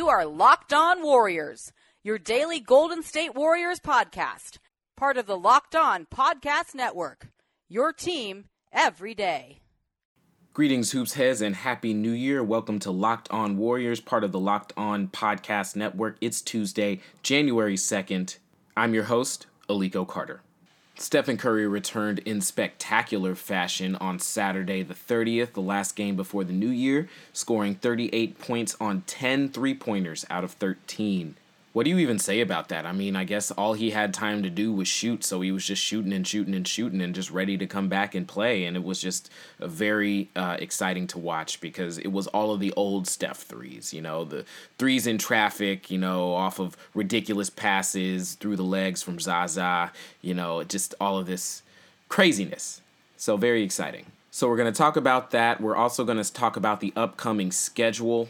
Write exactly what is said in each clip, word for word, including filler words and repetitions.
You are Locked On Warriors, your daily Golden State Warriors podcast, part of the Locked On Podcast Network, your team every day. Greetings, Hoops Heads, and Happy New Year. Welcome to Locked On Warriors, part of the Locked On Podcast Network. It's Tuesday, January second. I'm your host, Aliko Carter. Stephen Curry returned in spectacular fashion on Saturday the thirtieth, the last game before the new year, scoring thirty-eight points on ten three-pointers out of thirteen. What do you even say about that? I mean, I guess all he had time to do was shoot, so he was just shooting and shooting and shooting and just ready to come back and play, and it was just a very uh, exciting to watch because it was all of the old Steph threes, you know, the threes in traffic, you know, off of ridiculous passes through the legs from Zaza, you know, just all of this craziness. So very exciting. So we're going to talk about that. We're also going to talk about the upcoming schedule.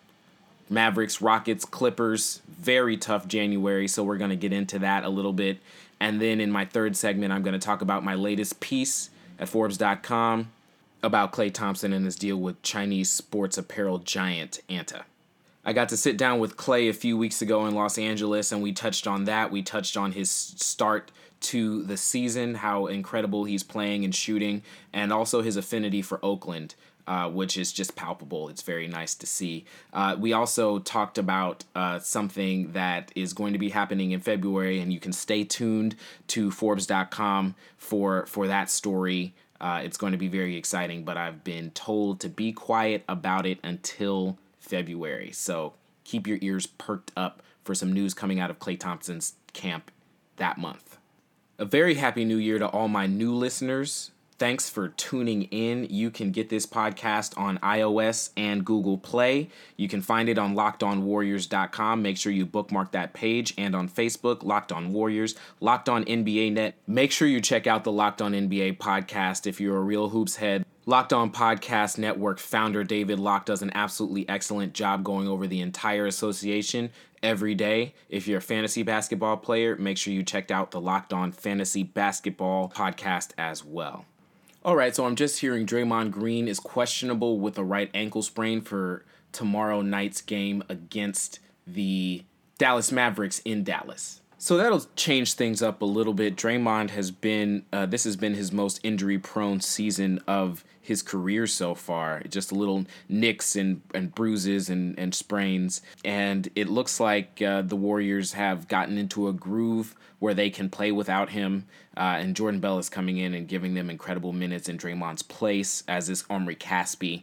Mavericks, Rockets, Clippers, very tough January, so we're going to get into that a little bit. And then in my third segment, I'm going to talk about my latest piece at Forbes dot com about Klay Thompson and his deal with Chinese sports apparel giant Anta. I got to sit down with Klay a few weeks ago in Los Angeles, and we touched on that. We touched on his start to the season, how incredible he's playing and shooting, and also his affinity for Oakland. Uh, which is just palpable. It's very nice to see. Uh, we also talked about uh, something that is going to be happening in February, and you can stay tuned to Forbes dot com for, for that story. Uh, it's going to be very exciting, but I've been told to be quiet about it until February. So keep your ears perked up for some news coming out of Klay Thompson's camp that month. A very happy new year to all my new listeners. Thanks for tuning in. You can get this podcast on iOS and Google Play. You can find it on locked on warriors dot com. Make sure you bookmark that page. And on Facebook, Locked On Warriors, Locked On N B A Net. Make sure you check out the Locked On N B A podcast if you're a real hoops head. Locked On Podcast Network founder David Locke does an absolutely excellent job going over the entire association every day. If you're a fantasy basketball player, make sure you check out the Locked On Fantasy Basketball podcast as well. All right, so I'm just hearing Draymond Green is questionable with a right ankle sprain for tomorrow night's game against the Dallas Mavericks in Dallas. So that'll change things up a little bit. Draymond has been, uh, this has been his most injury-prone season of his career so far. Just a little nicks and, and bruises and, and sprains. And it looks like uh, the Warriors have gotten into a groove where they can play without him. Uh, and Jordan Bell is coming in and giving them incredible minutes in Draymond's place, as is Omri Caspi.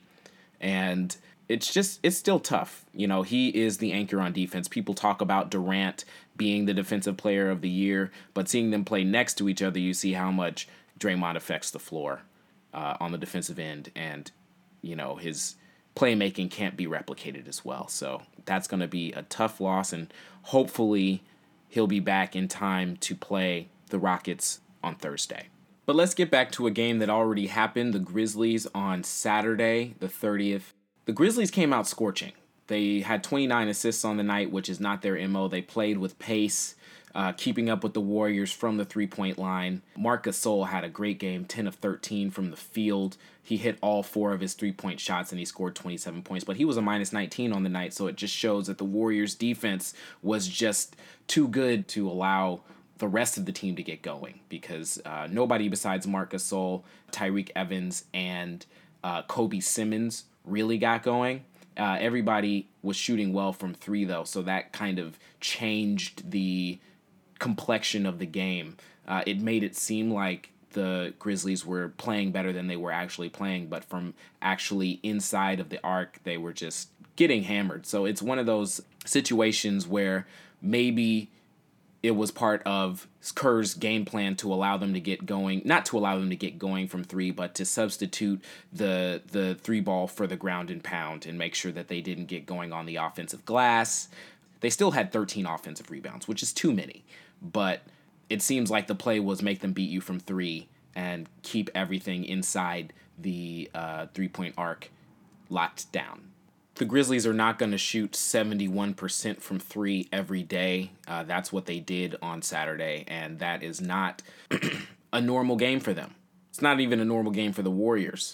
And it's just, it's still tough. You know, he is the anchor on defense. People talk about Durant being the defensive player of the year, but seeing them play next to each other, you see how much Draymond affects the floor uh, on the defensive end. And, you know, his playmaking can't be replicated as well. So that's going to be a tough loss, and hopefully he'll be back in time to play the Rockets on Thursday. But let's get back to a game that already happened. The Grizzlies on Saturday, the thirtieth. The Grizzlies came out scorching. They had twenty-nine assists on the night, which is not their M O. They played with pace, uh, keeping up with the Warriors from the three-point line. Marc Gasol had a great game, ten of thirteen from the field. He hit all four of his three-point shots, and he scored twenty-seven points. But he was a minus nineteen on the night, so it just shows that the Warriors' defense was just too good to allow the rest of the team to get going, because uh, nobody besides Marc Gasol, Tyreke Evans, and uh, Kobe Simmons really got going. Uh, everybody was shooting well from three, though, so that kind of changed the complexion of the game. Uh, it made it seem like the Grizzlies were playing better than they were actually playing, but from actually inside of the arc, they were just getting hammered. So it's one of those situations where maybe it was part of Kerr's game plan to allow them to get going, not to allow them to get going from three, but to substitute the the three ball for the ground and pound and make sure that they didn't get going on the offensive glass. They still had thirteen offensive rebounds, which is too many, but it seems like the play was make them beat you from three and keep everything inside the uh, three-point arc locked down. The Grizzlies are not going to shoot seventy-one percent from three every day. Uh, that's what they did on Saturday, and that is not a normal game for them. It's not even a normal game for the Warriors.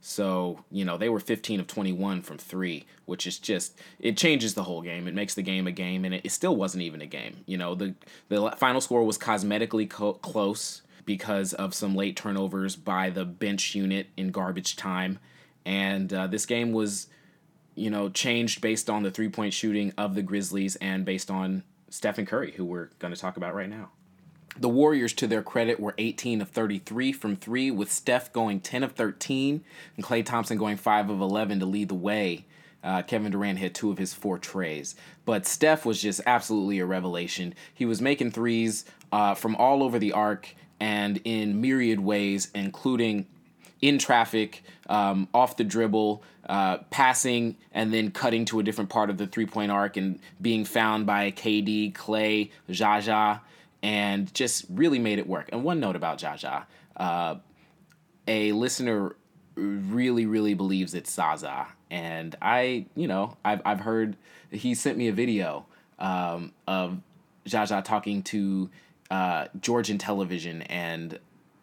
So, you know, they were fifteen of twenty-one from three, which is just, it changes the whole game. It makes the game a game, and it, it still wasn't even a game. You know, the, the final score was cosmetically co- close because of some late turnovers by the bench unit in garbage time. And uh, this game was, you know, changed based on the three-point shooting of the Grizzlies and based on Stephen Curry, who we're going to talk about right now. The Warriors, to their credit, were eighteen of thirty-three from three, with Steph going ten of thirteen and Klay Thompson going five of eleven to lead the way. Uh, Kevin Durant hit two of his four trays. But Steph was just absolutely a revelation. He was making threes uh, from all over the arc and in myriad ways, including in traffic, um, off the dribble, uh, passing, and then cutting to a different part of the three-point arc and being found by K D, Klay, Jaja, and just really made it work. And one note about Jaja, uh, a listener really, really believes it's Zaza. And I, you know, I've I've heard, he sent me a video um, of Jaja talking to uh, Georgian television, and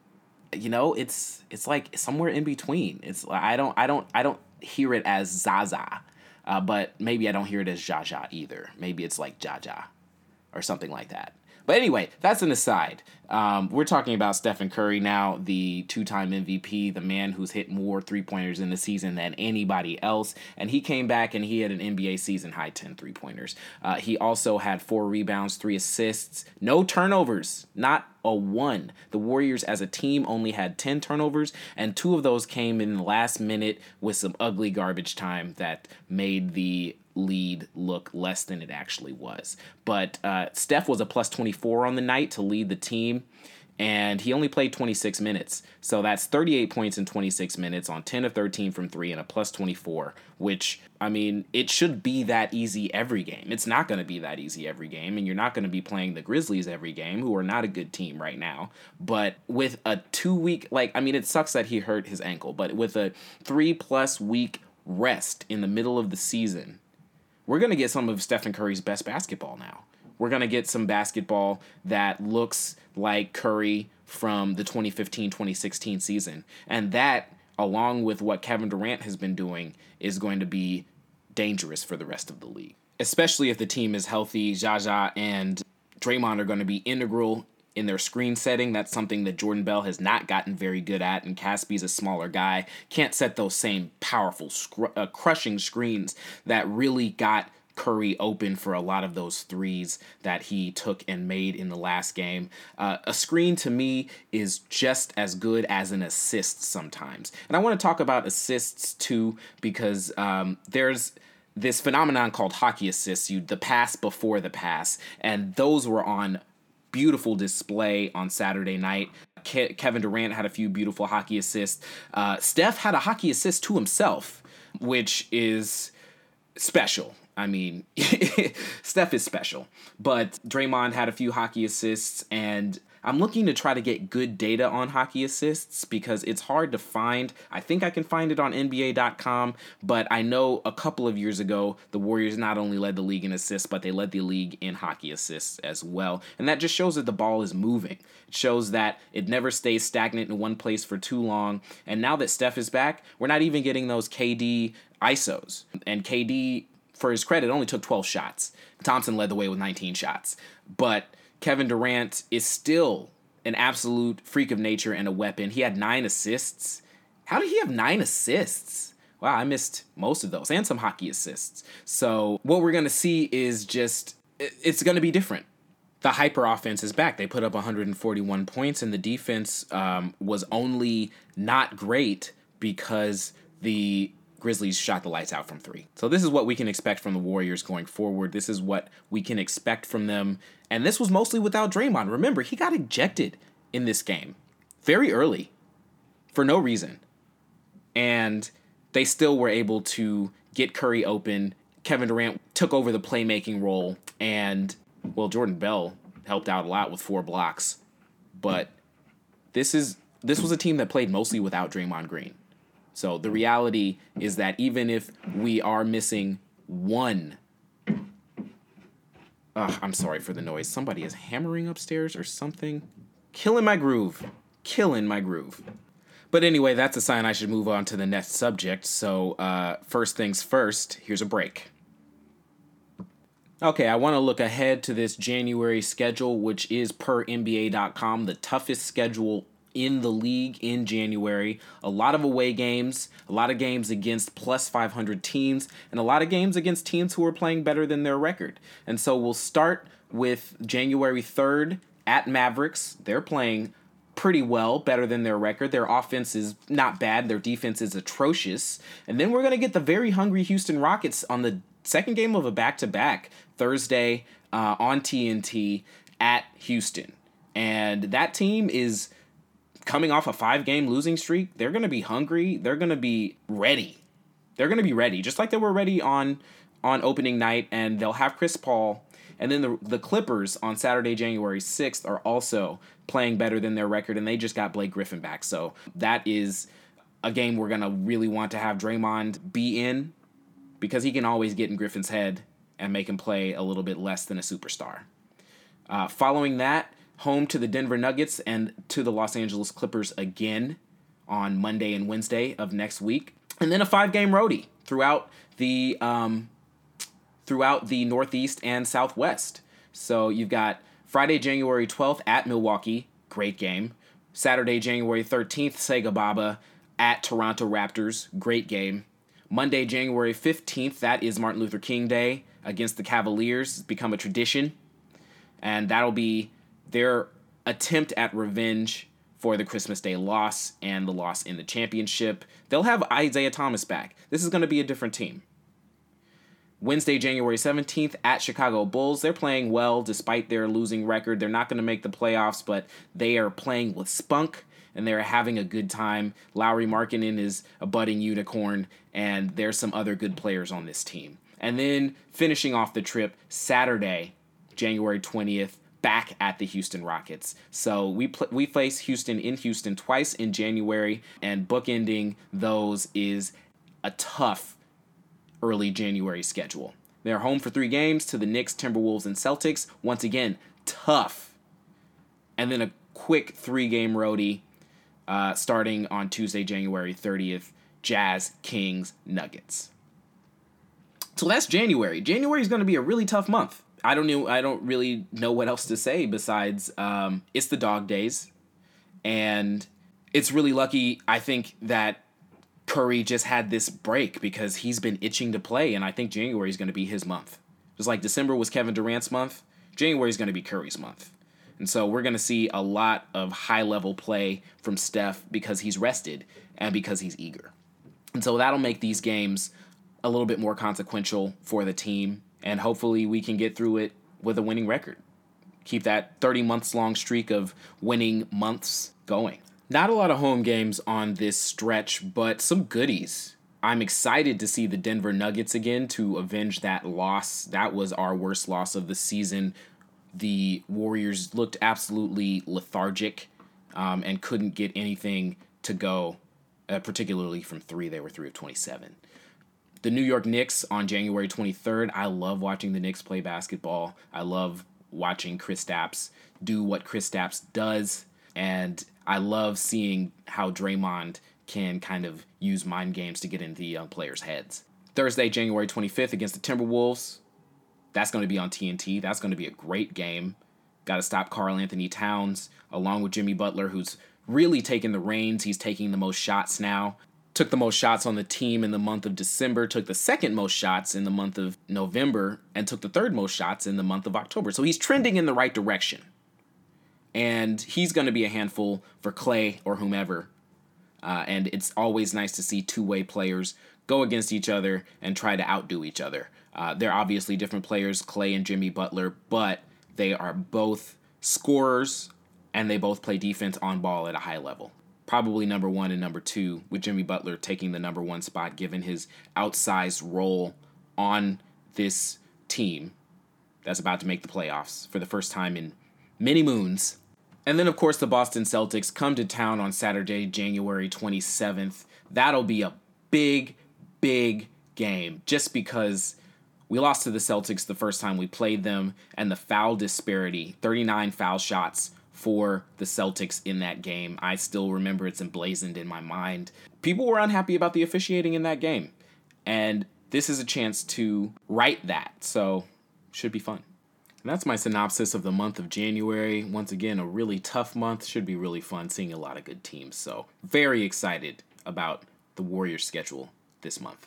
you know, it's it's like somewhere in between. It's I don't I don't I don't hear it as Zaza, uh, but maybe I don't hear it as Jaja either. Maybe it's like Jaja or something like that. But anyway, that's an aside. Um, we're talking about Stephen Curry now, the two-time M V P, the man who's hit more three-pointers in the season than anybody else. And he came back and he had an N B A season-high ten three-pointers. Uh, he also had four rebounds, three assists, no turnovers, not a one. The Warriors as a team only had ten turnovers, and two of those came in the last minute with some ugly garbage time that made the lead look less than it actually was. But uh, Steph was a plus twenty-four on the night to lead the team, and he only played twenty-six minutes. So that's thirty-eight points in twenty-six minutes on ten of thirteen from three and a plus twenty-four, which, I mean, it should be that easy every game. It's not going to be that easy every game, and you're not going to be playing the Grizzlies every game, who are not a good team right now. But with a two-week, like, I mean, it sucks that he hurt his ankle, but with a three-plus week rest in the middle of the season, we're going to get some of Stephen Curry's best basketball now. We're going to get some basketball that looks like Curry from the twenty fifteen twenty sixteen season. And that, along with what Kevin Durant has been doing, is going to be dangerous for the rest of the league. Especially if the team is healthy. Jaja and Draymond are going to be integral in their screen setting. That's something that Jordan Bell has not gotten very good at, and Cassie's a smaller guy. Can't set those same powerful, scr- uh, crushing screens that really got Curry open for a lot of those threes that he took and made in the last game. Uh, a screen, to me, is just as good as an assist sometimes. And I want to talk about assists, too, because um, there's this phenomenon called hockey assists, you the pass before the pass, and those were on beautiful display on Saturday night. Ke- Kevin Durant had a few beautiful hockey assists. Uh, Steph had a hockey assist to himself, which is special. I mean, Steph is special. But Draymond had a few hockey assists, and I'm looking to try to get good data on hockey assists because it's hard to find. I think I can find it on N B A dot com, but I know a couple of years ago, the Warriors not only led the league in assists, but they led the league in hockey assists as well. And that just shows that the ball is moving. It shows that it never stays stagnant in one place for too long. And now that Steph is back, we're not even getting those K D I S Os. And K D, for his credit, only took twelve shots. Thompson led the way with nineteen shots. But Kevin Durant is still an absolute freak of nature and a weapon. He had nine assists. How did he have nine assists? Wow, I missed most of those and some hockey assists. So what we're going to see is just, it's going to be different. The hyper offense is back. They put up one hundred forty-one points, and the defense um, was only not great because the Grizzlies shot the lights out from three. So this is what we can expect from the Warriors going forward. This is what we can expect from them. And this was mostly without Draymond. Remember, he got ejected in this game very early for no reason. And they still were able to get Curry open. Kevin Durant took over the playmaking role. And, well, Jordan Bell helped out a lot with four blocks. But this is this was a team that played mostly without Draymond Green. So the reality is that even if we are missing one, uh, I'm sorry for the noise. Somebody is hammering upstairs or something. Killing my groove. Killing my groove. But anyway, that's a sign I should move on to the next subject. So uh, first things first, here's a break. Okay, I want to look ahead to this January schedule, which is per N B A dot com, the toughest schedule in the league in January. A lot of away games, a lot of games against plus five hundred teams, and a lot of games against teams who are playing better than their record. And so we'll start with January third at Mavericks. They're playing pretty well, better than their record. Their offense is not bad. Their defense is atrocious. And then we're going to get the very hungry Houston Rockets on the second game of a back-to-back Thursday uh, on T N T at Houston. And that team is coming off a five-game losing streak. They're going to be hungry. They're going to be ready. They're going to be ready, just like they were ready on on opening night, and they'll have Chris Paul. And then the the Clippers on Saturday, January sixth, are also playing better than their record, and they just got Blake Griffin back. So that is a game we're going to really want to have Draymond be in, because he can always get in Griffin's head and make him play a little bit less than a superstar. Uh, following that, home to the Denver Nuggets and to the Los Angeles Clippers again on Monday and Wednesday of next week. And then a five-game roadie throughout the um, throughout the Northeast and Southwest. So you've got Friday, January twelfth at Milwaukee, great game. Saturday, January thirteenth, Sega Baba at Toronto Raptors, great game. Monday, January fifteenth, that is Martin Luther King Day against the Cavaliers. It's become a tradition. And that'll be their attempt at revenge for the Christmas Day loss and the loss in the championship. They'll have Isaiah Thomas back. This is going to be a different team. Wednesday, January seventeenth, at Chicago Bulls. They're playing well despite their losing record. They're not going to make the playoffs, but they are playing with spunk, and they're having a good time. Lauri Markkanen is a budding unicorn, and there's some other good players on this team. And then finishing off the trip, Saturday, January twentieth, back at the Houston Rockets. So we pl- we face Houston in Houston twice in January, and bookending those is a tough early January schedule. They're home for three games to the Knicks, Timberwolves, and Celtics. Once again, tough. And then a quick three-game roadie uh, starting on Tuesday, January thirtieth, Jazz, Kings, Nuggets. So that's January. January is going to be a really tough month. I don't know. I don't really know what else to say besides um, it's the dog days, and it's really lucky, I think, that Curry just had this break because he's been itching to play, and I think January is going to be his month. Just like December was Kevin Durant's month, January is going to be Curry's month. And so we're going to see a lot of high-level play from Steph because he's rested and because he's eager. And so that'll make these games a little bit more consequential for the team, and hopefully we can get through it with a winning record. Keep that thirty months long streak of winning months going. Not a lot of home games on this stretch, but some goodies. I'm excited to see the Denver Nuggets again to avenge that loss. That was our worst loss of the season. The Warriors looked absolutely lethargic um, and couldn't get anything to go, uh, particularly from three. They were three of twenty-seven. The New York Knicks on January twenty-third. I love watching the Knicks play basketball. I love watching Kristaps do what Kristaps does. And I love seeing how Draymond can kind of use mind games to get into the young players' heads. Thursday, January twenty-fifth against the Timberwolves. That's going to be on T N T. That's going to be a great game. Got to stop Karl Anthony Towns, along with Jimmy Butler, who's really taking the reins. He's taking the most shots now. Took the most shots on the team in the month of December, took the second most shots in the month of November, and took the third most shots in the month of October. So he's trending in the right direction. And he's going to be a handful for Clay or whomever. Uh, and it's always nice to see two-way players go against each other and try to outdo each other. Uh, they're obviously different players, Clay and Jimmy Butler, but they are both scorers, and they both play defense on ball at a high level. Probably number one and number two, with Jimmy Butler taking the number one spot given his outsized role on this team that's about to make the playoffs for the first time in many moons. And then, of course, the Boston Celtics come to town on Saturday, January twenty-seventh. That'll be a big, big game just because we lost to the Celtics the first time we played them, and the foul disparity, thirty-nine foul shots for the Celtics in that game. I still remember it's emblazoned in my mind. People were unhappy about the officiating in that game, and this is a chance to right that, so should be fun. And that's my synopsis of the month of January. Once again, a really tough month. Should be really fun, seeing a lot of good teams. So very excited about the Warriors schedule this month.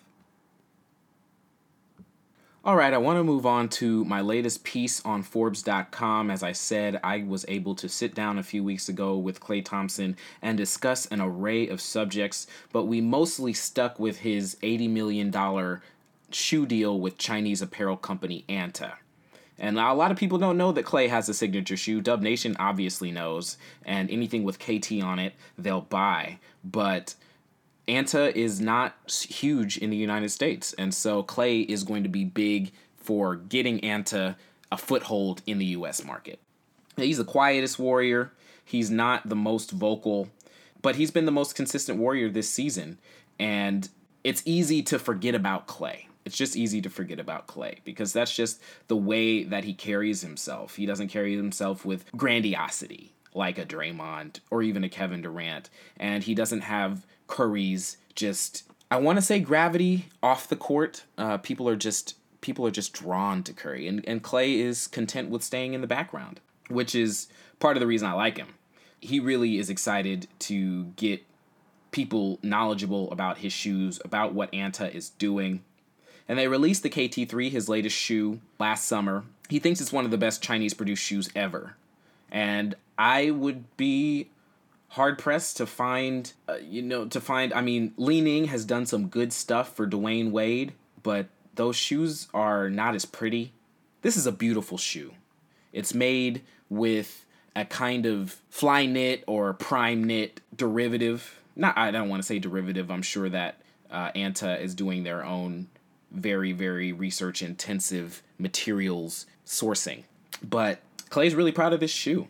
All right, I want to move on to my latest piece on Forbes dot com. As I said, I was able to sit down a few weeks ago with Klay Thompson and discuss an array of subjects, but we mostly stuck with his eighty million dollars shoe deal with Chinese apparel company Anta. And a lot of people don't know that Klay has a signature shoe. Dub Nation obviously knows, and anything with K T on it, they'll buy. But Anta is not huge in the United States, and so Klay is going to be big for getting Anta a foothold in the U S market. He's the quietest Warrior. He's not the most vocal, but he's been the most consistent Warrior this season, and it's easy to forget about Klay. It's just easy to forget about Klay because that's just the way that he carries himself. He doesn't carry himself with grandiosity like a Draymond or even a Kevin Durant, and he doesn't have Curry's just, I want to say, gravity off the court. Uh, people are just people are just drawn to Curry, and, and Klay is content with staying in the background, which is part of the reason I like him. He really is excited to get people knowledgeable about his shoes, about what Anta is doing. And they released the K T three, his latest shoe, last summer. He thinks it's one of the best Chinese-produced shoes ever. And I would be hard-pressed to find, uh, you know, to find, I mean, Li Ning has done some good stuff for Dwayne Wade, but those shoes are not as pretty. This is a beautiful shoe. It's made with a kind of fly knit or prime knit derivative. Not, I don't want to say derivative. I'm sure that uh, Anta is doing their own very, very research-intensive materials sourcing. But Klay's really proud of this shoe.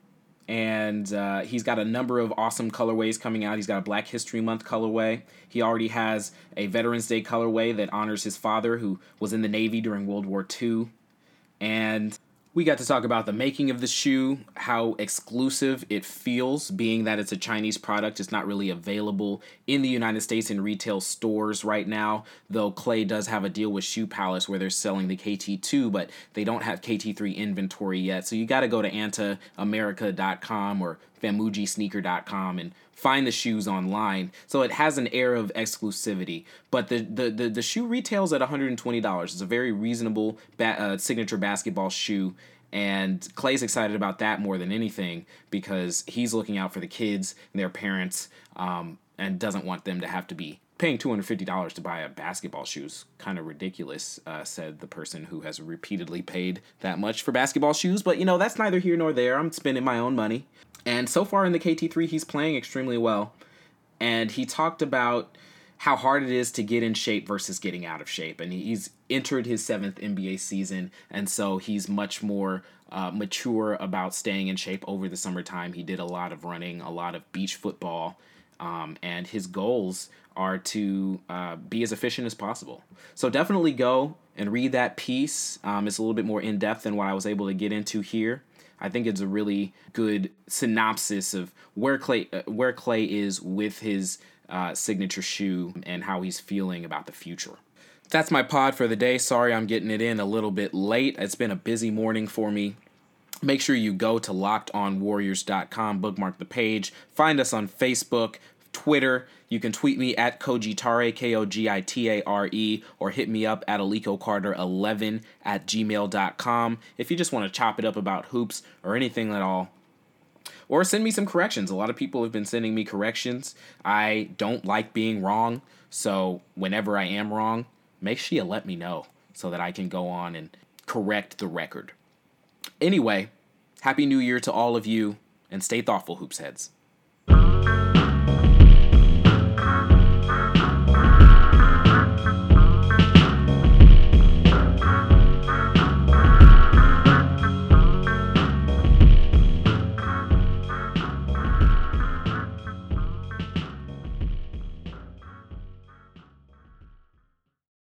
And uh, he's got a number of awesome colorways coming out. He's got a Black History Month colorway. He already has a Veterans Day colorway that honors his father, who was in the Navy during World War Two. And we got to talk about the making of the shoe, how exclusive it feels, being that it's a Chinese product. It's not really available in the United States in retail stores right now, though Klay does have a deal with Shoe Palace where they're selling the K T two, but they don't have K T three inventory yet. So you got to go to anta america dot com or famuji sneaker dot com and find the shoes online. So it has an air of exclusivity, but the the the, the shoe retails at one hundred twenty dollars. It's a very reasonable ba- uh, signature basketball shoe, and Klay's excited about that more than anything because he's looking out for the kids and their parents, um, and doesn't want them to have to be paying two hundred fifty dollars to buy a basketball shoes. Kind of ridiculous, uh, said the person who has repeatedly paid that much for basketball shoes. But, you know, that's neither here nor there. I'm spending my own money. And so far in the K T three, he's playing extremely well. And he talked about how hard it is to get in shape versus getting out of shape. And he's entered his seventh N B A season, and so he's much more uh, mature about staying in shape over the summertime. He did a lot of running, a lot of beach football, um, and his goals are to uh, be as efficient as possible. So definitely go and read that piece. Um, it's a little bit more in-depth than what I was able to get into here. I think it's a really good synopsis of where Klay uh, where Klay is with his uh, signature shoe and how he's feeling about the future. That's my pod for the day. Sorry I'm getting it in a little bit late. It's been a busy morning for me. Make sure you go to locked on warriors dot com, bookmark the page, find us on Facebook, Twitter. You can tweet me at Kogitare, K O G I T A R E, or hit me up at Aliko Carter eleven at gmail dot com if you just want to chop it up about hoops or anything at all. Or send me some corrections. A lot of people have been sending me corrections. I don't like being wrong, so whenever I am wrong, make sure you let me know so that I can go on and correct the record. Anyway, Happy New Year to all of you, and stay thoughtful, Hoops Heads.